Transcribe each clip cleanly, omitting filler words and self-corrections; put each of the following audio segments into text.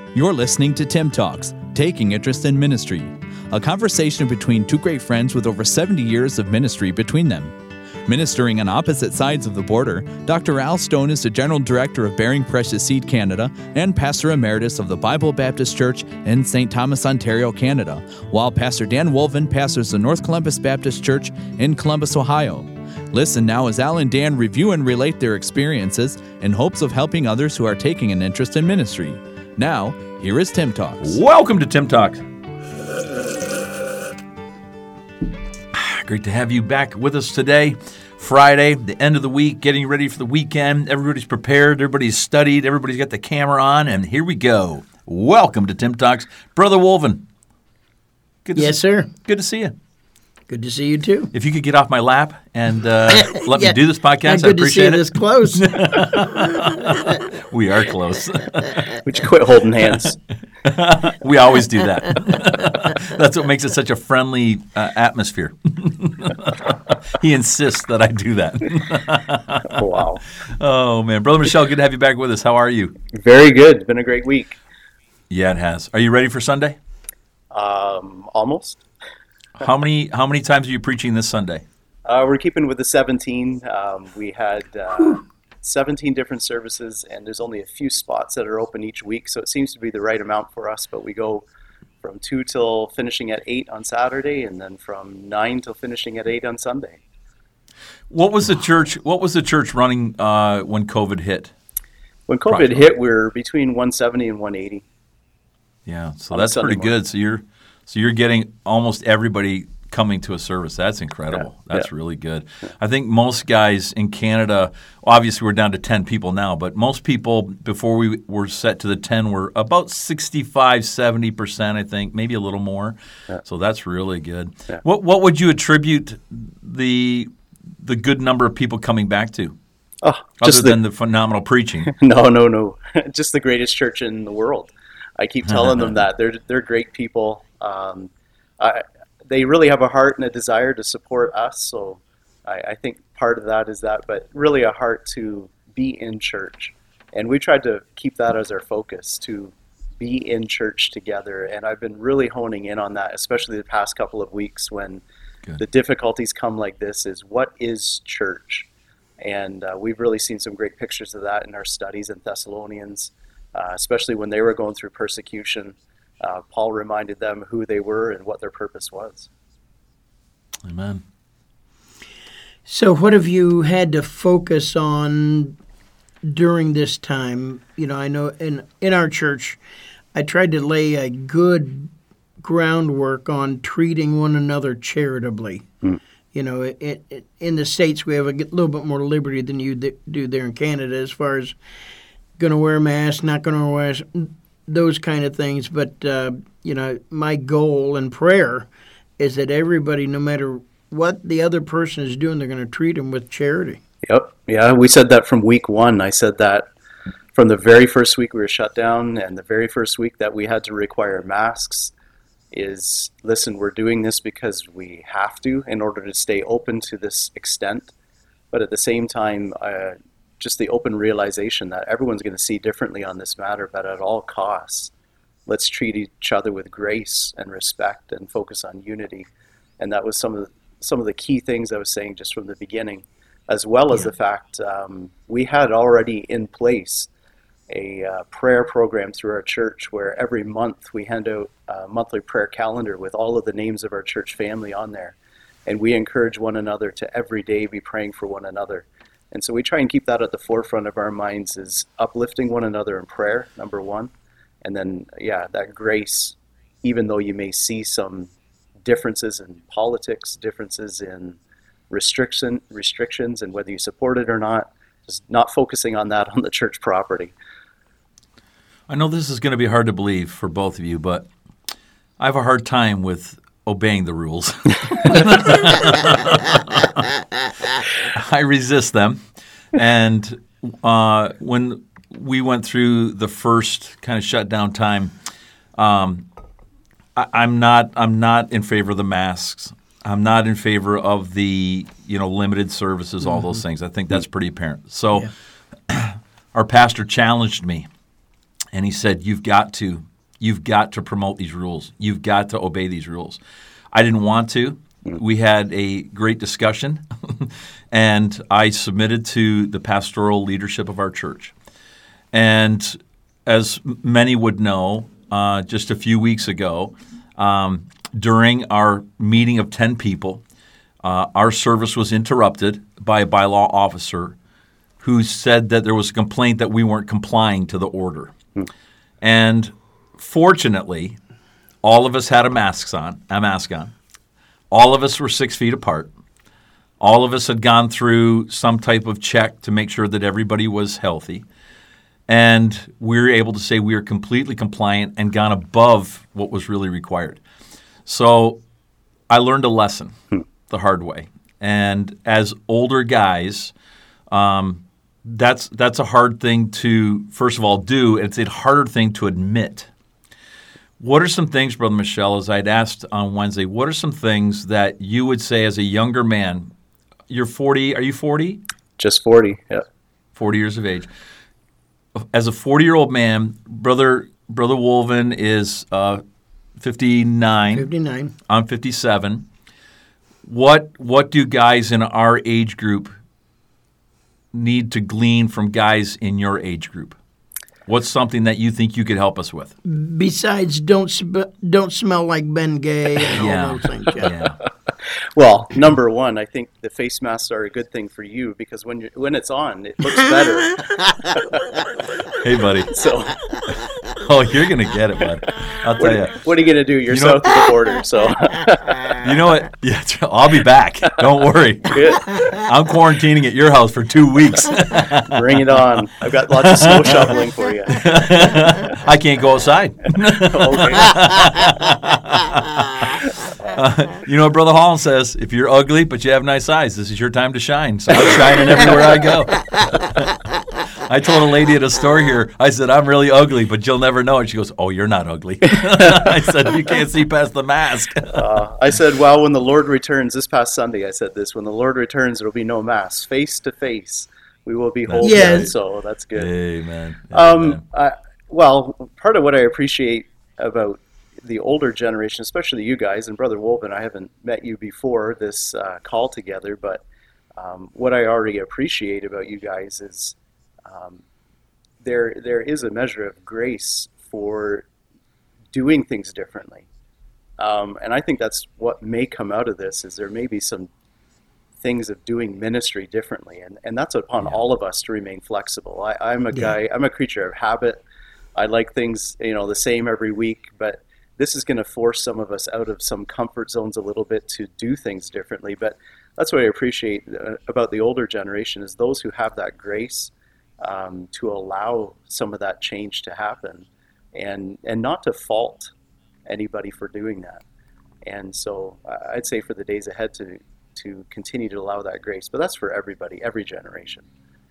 You're listening to Tim Talks, Taking Interest in Ministry, a conversation between two great friends with over 70 years of ministry between them. Ministering on opposite sides of the border, Dr. Al Stone is the General Director of Bearing Precious Seed Canada and Pastor Emeritus of the Bible Baptist Church in St. Thomas, Ontario, Canada, while Pastor Dan Wolven pastors the North Columbus Baptist Church in Columbus, Ohio. Listen now as Al and Dan review and relate their experiences in hopes of helping others who are taking an interest in ministry. Now, here is Tim Talks. Welcome to Tim Talks. Great to have you back with us today. Friday, the end of the week, getting ready for the weekend. Everybody's prepared, everybody's studied, everybody's got the camera on, and here we go. Welcome to Tim Talks. Brother Wolven. Yes, sir. Good to see you. Good to see you, too. If you could get off my lap and let me do this podcast, I'd appreciate it. Good to see you this close. We are close. Would you quit holding hands? We always do that. That's what makes it such a friendly atmosphere. He insists that I do that. Wow. Oh, man. Brother Michelle, good to have you back with us. How are you? Very good. It's been a great week. Yeah, it has. Are you ready for Sunday? Almost. How many times are you preaching this Sunday? We're keeping with the 17. We had 17 different services, and there's only a few spots that are open each week, so it seems to be the right amount for us. But we go from 2 till finishing at 8 on Saturday, and then from 9 till finishing at 8 on Sunday. What was the church running when COVID hit? When COVID hit, we were between 170 and 180. Yeah, so that's pretty good. So you're getting almost everybody coming to a service. That's incredible. That's really good. I think most guys in Canada, obviously we're down to 10 people now, but most people before we were set to the 10 were about 65, 70%, I think, maybe a little more. Yeah. So that's really good. Yeah. What would you attribute the good number of people coming back to? Other than the phenomenal preaching. No. Just the greatest church in the world. I keep telling them that. They're great people. They really have a heart and a desire to support us, so I think part of that is that, but really a heart to be in church. And we tried to keep that as our focus, to be in church together, and I've been really honing in on that, especially the past couple of weeks when the difficulties come like this, is what is church? And we've really seen some great pictures of that in our studies in Thessalonians, especially when they were going through persecution. Paul reminded them who they were and what their purpose was. Amen. So what have you had to focus on during this time? You know, I know in our church, I tried to lay a good groundwork on treating one another charitably. You know, in the States, we have a little bit more liberty than you do there in Canada as far as going to wear a mask, not going to wear a mask, those kind of things. But, you know, my goal in prayer is that everybody, no matter what the other person is doing, they're going to treat them with charity. Yep. Yeah, we said that from week one. I said that from the very first week we were shut down, and the very first week that we had to require masks is, listen, we're doing this because we have to in order to stay open to this extent. But at the same time, just the open realization that everyone's going to see differently on this matter, but at all costs, let's treat each other with grace and respect and focus on unity. And that was some of the key things I was saying just from the beginning, as well as the fact we had already in place a prayer program through our church where every month we hand out a monthly prayer calendar with all of the names of our church family on there. And we encourage one another to every day be praying for one another. And so we try and keep that at the forefront of our minds, is uplifting one another in prayer, number one. And then, that grace, even though you may see some differences in politics, differences in restrictions, and whether you support it or not, just not focusing on that on the church property. I know this is going to be hard to believe for both of you, but I have a hard time with obeying the rules. I resist them. And when we went through the first kind of shutdown time, I'm not in favor of the masks. I'm not in favor of the limited services, all those things. I think that's pretty apparent. So our pastor challenged me. and he said, you've got to promote these rules. You've got to obey these rules. I didn't want to. We had a great discussion, and I submitted to the pastoral leadership of our church. And as many would know, just a few weeks ago, during our meeting of 10 people, our service was interrupted by a bylaw officer who said that there was a complaint that we weren't complying to the order. And fortunately, all of us had a mask on. All of us were 6 feet apart. All of us had gone through some type of check to make sure that everybody was healthy. And we were able to say we were completely compliant and gone above what was really required. So I learned a lesson the hard way. And as older guys, that's a hard thing to, first of all, do. It's a harder thing to admit. What are some things, Brother Michelle, as I'd asked on Wednesday, what are some things that you would say as a younger man? You're 40, are you 40? Just 40, yeah. 40 years of age. As a 40-year-old man, Brother Wolven is 59. 59. I'm 57. What do guys in our age group need to glean from guys in your age group? What's something that you think you could help us with? Besides, don't smell like Ben Gay and all those things. Yeah. Well, number one, I think the face masks are a good thing for you because when it's on, it looks better. Hey, buddy. So, you're gonna get it, bud. I'll tell you. What are you gonna do? You're south of the border, so. You know what? Yeah, I'll be back. Don't worry. Good. I'm quarantining at your house for 2 weeks. Bring it on. I've got lots of snow shoveling for you. I can't go outside. Okay. You know what Brother Holland says? If you're ugly but you have nice eyes, this is your time to shine. So I'm shining everywhere I go. I told a lady at a store here, I said, I'm really ugly, but you'll never know it. She goes, oh, you're not ugly. I said, you can't see past the mask. I said, well, when the Lord returns, this past Sunday I said this, when the Lord returns, there will be no mask. Face to face, we will behold him. So that's good. Amen. Well, part of what I appreciate about the older generation, especially you guys, and Brother Wolven, I haven't met you before this call together, but what I already appreciate about you guys is there is a measure of grace for doing things differently. And I think that's what may come out of this, is there may be some things of doing ministry differently, and that's upon all of us to remain flexible. I'm a creature of habit. I like things, the same every week, but this is going to force some of us out of some comfort zones a little bit to do things differently. But that's what I appreciate about the older generation, is those who have that grace to allow some of that change to happen, and not to fault anybody for doing that. And so I'd say for the days ahead to continue to allow that grace. But that's for everybody, every generation.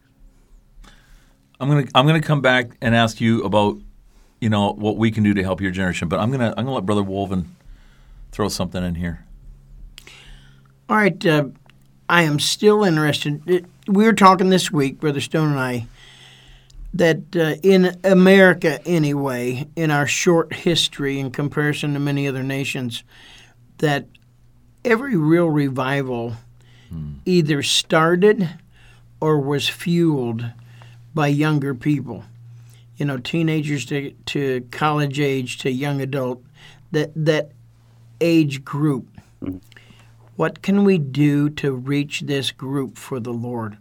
I'm gonna come back and ask you about what we can do to help your generation, but I'm gonna let Brother Wolven throw something in here. All right, I am still interested. We were talking this week, Brother Stone and I, that in America anyway, in our short history in comparison to many other nations, that every real revival either started or was fueled by younger people. Teenagers to college age to young adult, that age group. What can we do to reach this group for the Lord?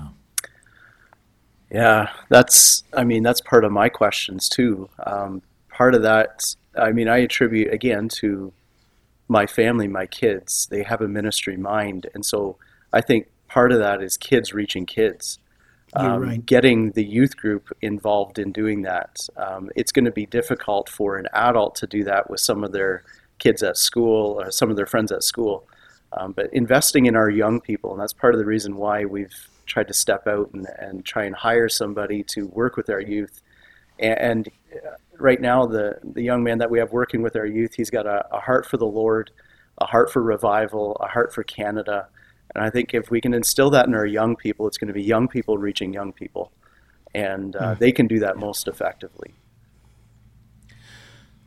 Yeah, that's part of my questions too. Part of that, I attribute again to my family, my kids. They have a ministry mind, and so I think part of that is kids reaching kids. You're right. Getting the youth group involved in doing that. It's going to be difficult for an adult to do that with some of their kids at school or some of their friends at school. But investing in our young people, and that's part of the reason why we've tried to step out and try and hire somebody to work with our youth. And right now, the young man that we have working with our youth, he's got a heart for the Lord, a heart for revival, a heart for Canada. And I think if we can instill that in our young people, it's going to be young people reaching young people. And they can do that most effectively.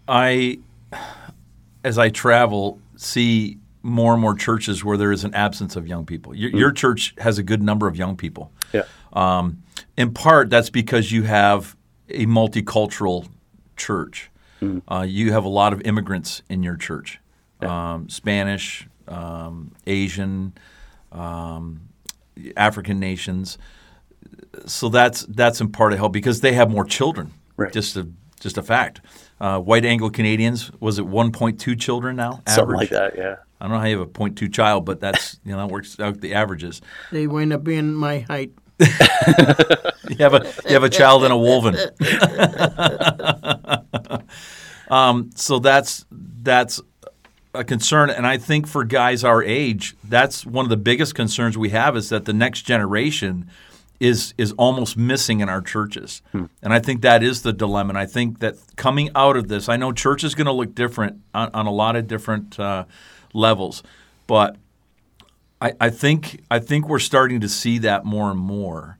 as I travel, see more and more churches where there is an absence of young people. Your church has a good number of young people. Yeah. In part, that's because you have a multicultural church. You have a lot of immigrants in your church, Spanish, Asian, African nations. So that's in part to help because they have more children. Right. Just a fact. White Anglo-Canadians, was it 1.2 children now? Average? Something like that, yeah. I don't know how you have a 0.2 child, but that's that works out the averages. They wind up being my height. You have a child and a woven. So that's a concern, and I think for guys our age, that's one of the biggest concerns we have is that the next generation is almost missing in our churches. And I think that is the dilemma. And I think that coming out of this, I know church is going to look different on a lot of different levels, but I think we're starting to see that more and more.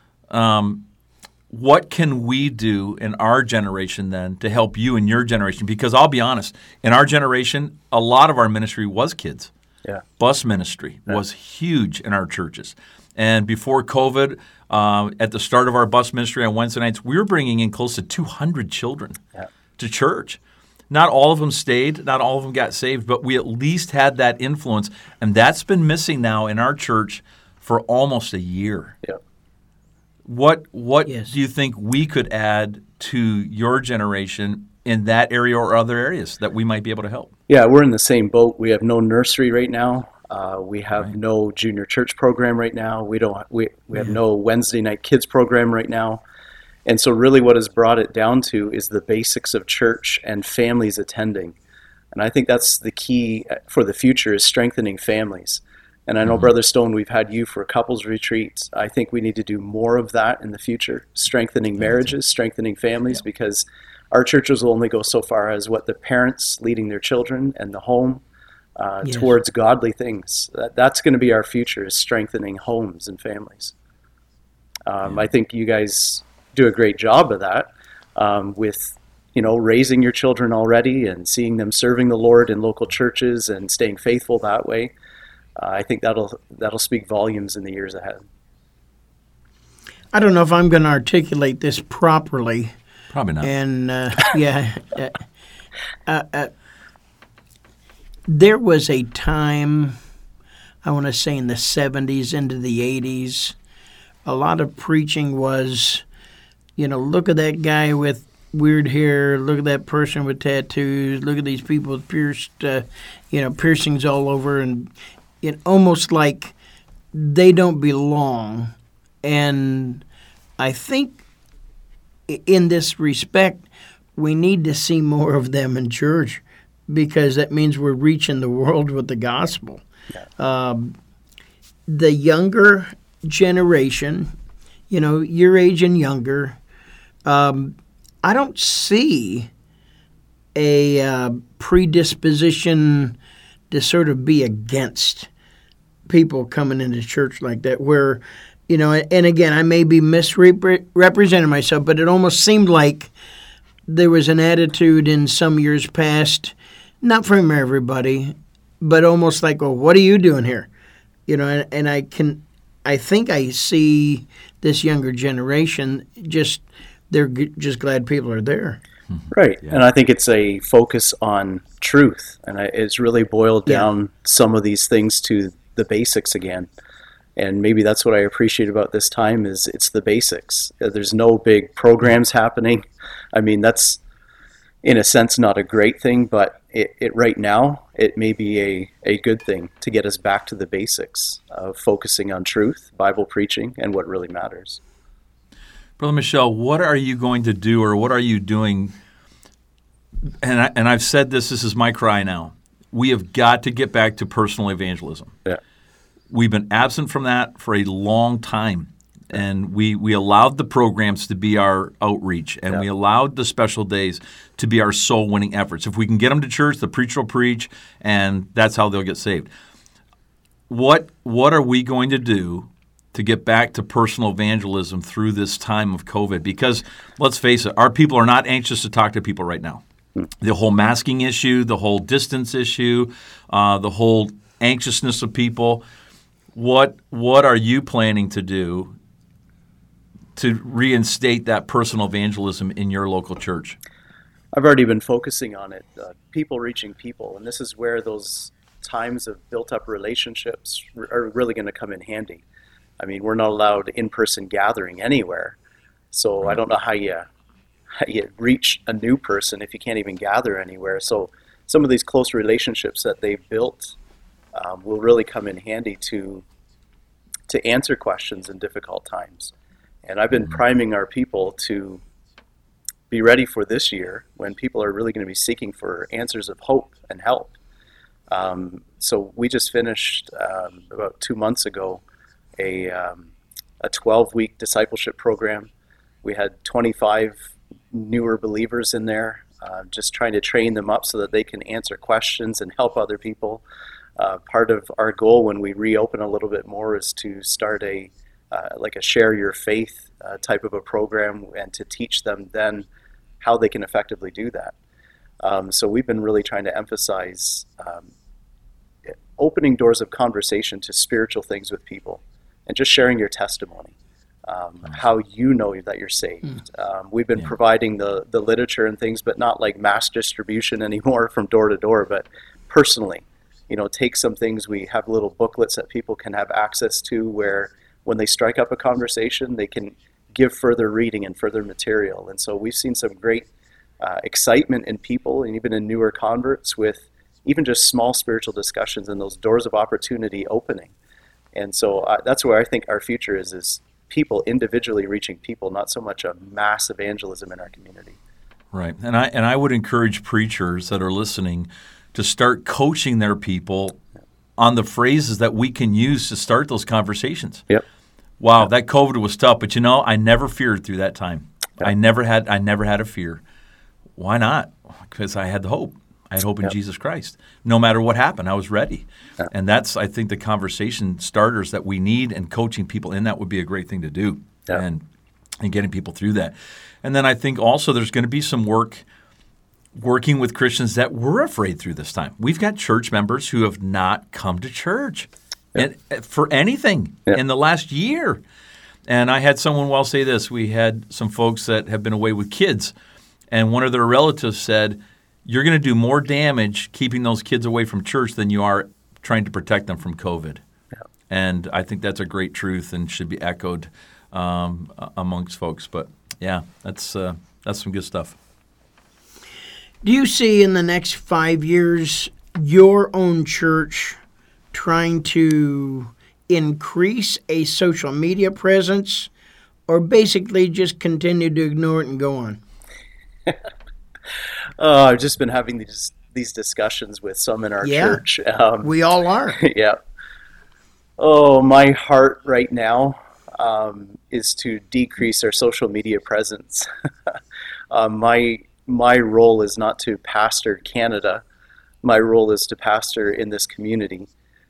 What can we do in our generation then to help you in your generation? Because I'll be honest, in our generation, a lot of our ministry was kids. Yeah. Bus ministry was huge in our churches. And before COVID, at the start of our bus ministry on Wednesday nights, we were bringing in close to 200 children to church. Not all of them stayed, not all of them got saved, but we at least had that influence. And that's been missing now in our church for almost a year. Yeah. What do you think we could add to your generation in that area or other areas that we might be able to help? Yeah, we're in the same boat. We have no nursery right now. We have no junior church program right now. We have no Wednesday night kids program right now. And so really what has brought it down to is the basics of church and families attending. And I think that's the key for the future is strengthening families. And I know, Brother Stone, we've had you for couples retreats. I think we need to do more of that in the future, strengthening marriages, strengthening families, because our churches will only go so far as what the parents leading their children and the home towards godly things. That's going to be our future, is strengthening homes and families. I think you guys do a great job of that with raising your children already and seeing them serving the Lord in local churches and staying faithful that way. I think that'll speak volumes in the years ahead. I don't know if I'm going to articulate this properly. Probably not. And there was a time, I want to say in the 70s into the 80s, a lot of preaching was, look at that guy with weird hair, look at that person with tattoos, look at these people with piercings all over, and it almost like they don't belong. And I think in this respect, we need to see more of them in church, because that means we're reaching the world with the gospel. Yeah. The younger generation, your age and younger, I don't see a predisposition to sort of be against people coming into church like that, where, and again, I may be misrepresenting myself, but it almost seemed like there was an attitude in some years past, not from everybody, but almost like, well, what are you doing here? And I think I see this younger generation they're just glad people are there. Right. Yeah. And I think it's a focus on truth. And it's really boiled down some of these things to the basics again. And maybe that's what I appreciate about this time is it's the basics. There's no big programs happening. I mean, that's in a sense not a great thing, but it right now, it may be a good thing to get us back to the basics of focusing on truth, Bible preaching, and what really matters. Brother Michel, what are you going to do, or what are you doing? And I've said this is my cry now. We have got to get back to personal evangelism. Yeah. We've been absent from that for a long time. And we allowed the programs to be our outreach, and we allowed the special days to be our soul-winning efforts. If we can get them to church, the preacher will preach, and that's how they'll get saved. What are we going to do to get back to personal evangelism through this time of COVID? Because let's face it, our people are not anxious to talk to people right now. the whole masking issue, the whole distance issue, the whole anxiousness of people. What are you planning to do to reinstate that personal evangelism in your local church? I've already been focusing on it, people reaching people, and this is where those times of built-up relationships are really going to come in handy. I mean, we're not allowed in-person gathering anywhere, so I don't know how you reach a new person if you can't even gather anywhere. So some of these close relationships that they've built will really come in handy to answer questions in difficult times. And I've been priming our people to be ready for this year when people are really going to be seeking for answers of hope and help. So we just finished about 2 months ago a 12-week discipleship program. We had 25 newer believers in there, just trying to train them up so that they can answer questions and help other people. Part of our goal when we reopen a little bit more is to start a share your faith type of a program, and to teach them then how they can effectively do that. So we've been really trying to emphasize opening doors of conversation to spiritual things with people, and just sharing your testimony, how you know that you're saved. We've been providing the literature and things, but not like mass distribution anymore from door to door, but personally. Take some things. We have little booklets that people can have access to, where when they strike up a conversation, they can give further reading and further material. And so we've seen some great excitement in people, and even in newer converts, with even just small spiritual discussions and those doors of opportunity opening. And so that's where I think our future is people individually reaching people, not so much a mass evangelism in our community. Right. And I would encourage preachers that are listening to start coaching their people on the phrases that we can use to start those conversations. Yep. Wow, that COVID was tough, but I never feared through that time. Yep. I never had a fear. Why not? Because I had the hope. I had hope in Jesus Christ. No matter what happened, I was ready. Yep. And that's, I think, the conversation starters that we need, and coaching people in that would be a great thing to do, and getting people through that. And then I think also there's going to be some working with Christians that were afraid through this time. We've got church members who have not come to church for anything in the last year. And I had someone say this. We had some folks that have been away with kids, and one of their relatives said, "You're going to do more damage keeping those kids away from church than you are trying to protect them from COVID." Yeah. And I think that's a great truth and should be echoed amongst folks. But yeah, that's some good stuff. Do you see in the next 5 years your own church trying to increase a social media presence, or basically just continue to ignore it and go on? I've just been having these discussions with some in our church. We all are. Yeah. Oh, my heart right now is to decrease our social media presence. My role is not to pastor Canada. My role is to pastor in this community.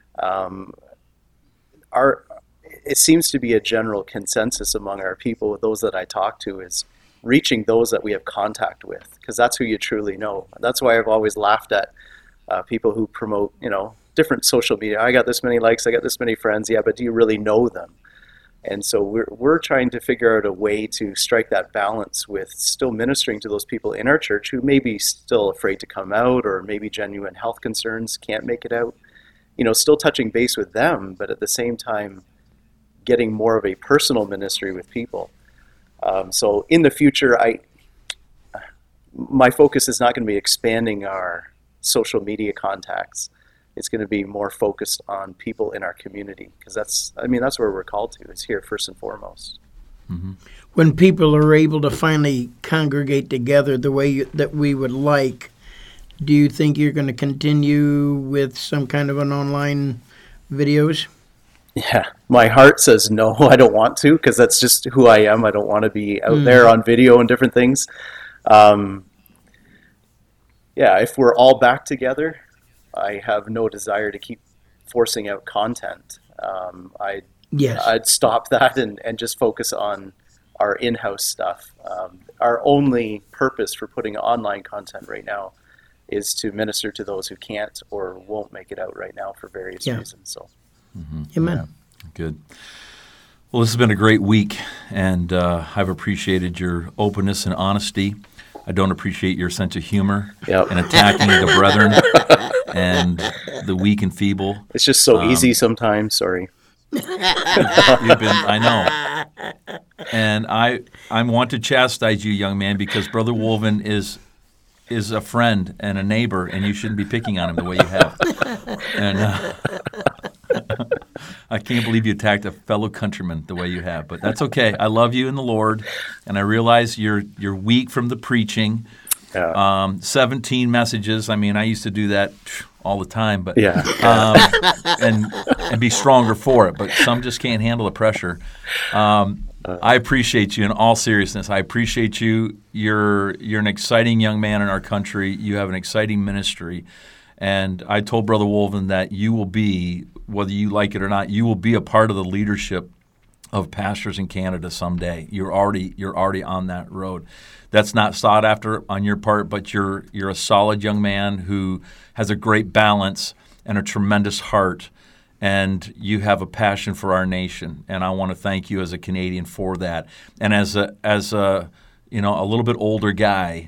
It seems to be a general consensus among our people, those that I talk to, is reaching those that we have contact with, because that's who you truly know. That's why I've always laughed at people who promote, different social media. I got this many likes, I got this many friends. Yeah, but do you really know them? And so we're trying to figure out a way to strike that balance with still ministering to those people in our church who may be still afraid to come out, or maybe genuine health concerns, can't make it out. Still touching base with them, but at the same time getting more of a personal ministry with people. So in the future, my focus is not going to be expanding our social media contacts. It's going to be more focused on people in our community, because that's where we're called to. It's here first and foremost. Mm-hmm. When people are able to finally congregate together the way that we would like, do you think you're going to continue with some kind of an online videos? Yeah, my heart says no, I don't want to, because that's just who I am. I don't want to be out there on video and different things. If we're all back together, I have no desire to keep forcing out content. I'd stop that and just focus on our in-house stuff. our only purpose for putting online content right now is to minister to those who can't or won't make it out right now for various reasons. So, Amen. Yeah. Good. Well, this has been a great week, and I've appreciated your openness and honesty. I don't appreciate your sense of humor and attacking the brethren and the weak and feeble. It's just so easy sometimes. Sorry. I know. And I want to chastise you, young man, because Brother Wolven is a friend and a neighbor, and you shouldn't be picking on him the way you have. And I can't believe you attacked a fellow countryman the way you have, but that's okay. I love you in the Lord, and I realize you're weak from the preaching. 17 messages. I mean, I used to do that all the time, but and be stronger for it. But some just can't handle the pressure. I appreciate you in all seriousness. I appreciate you. You're an exciting young man in our country. You have an exciting ministry, and I told Brother Wolven that you will be, whether you like it or not, you will be a part of the leadership of pastors in Canada someday. You're already on that road. That's not sought after on your part, but you're a solid young man who has a great balance and a tremendous heart, and you have a passion for our nation. And I want to thank you as a Canadian for that. And as a a little bit older guy,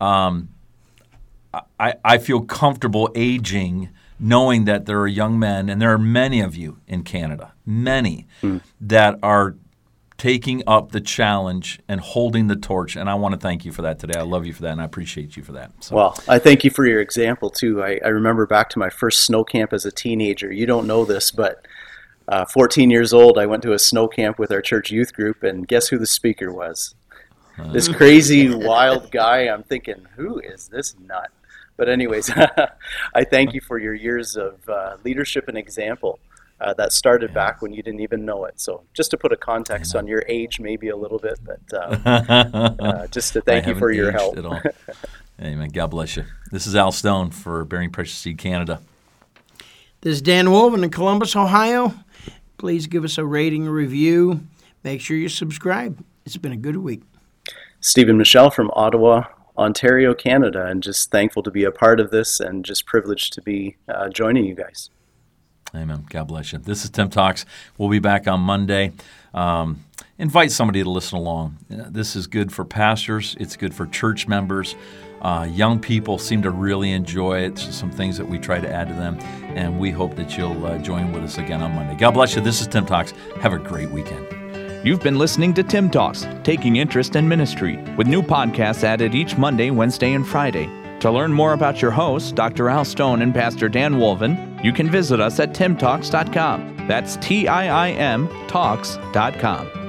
I feel comfortable aging, knowing that there are young men, and there are many of you in Canada, many that are taking up the challenge and holding the torch, and I want to thank you for that today. I love you for that, and I appreciate you for that. So. Well, I thank you for your example, too. I remember back to my first snow camp as a teenager. You don't know this, but 14 years old, I went to a snow camp with our church youth group, and guess who the speaker was? This crazy, wild guy. I'm thinking, who is this nut? But anyways, I thank you for your years of leadership and example. That started back when you didn't even know it. So just to put a context on your age, maybe a little bit, but just to thank you for your help. At all. Amen. God bless you. This is Al Stone for Bearing Precious Seed Canada. This is Dan Wolven in Columbus, Ohio. Please give us a rating and review. Make sure you subscribe. It's been a good week. Stephen Michelle from Ottawa, Ontario, Canada, and just thankful to be a part of this and just privileged to be joining you guys. Amen. God bless you. This is Tim Talks. We'll be back on Monday. Invite somebody to listen along. This is good for pastors. It's good for church members. Young people seem to really enjoy it. Some things that we try to add to them, and we hope that you'll join with us again on Monday. God bless you. This is Tim Talks. Have a great weekend. You've been listening to Tim Talks, Taking Interest in Ministry, with new podcasts added each Monday, Wednesday, and Friday. To learn more about your hosts, Dr. Al Stone and Pastor Dan Wolven, you can visit us at timtalks.com. That's TIIM Talks.com.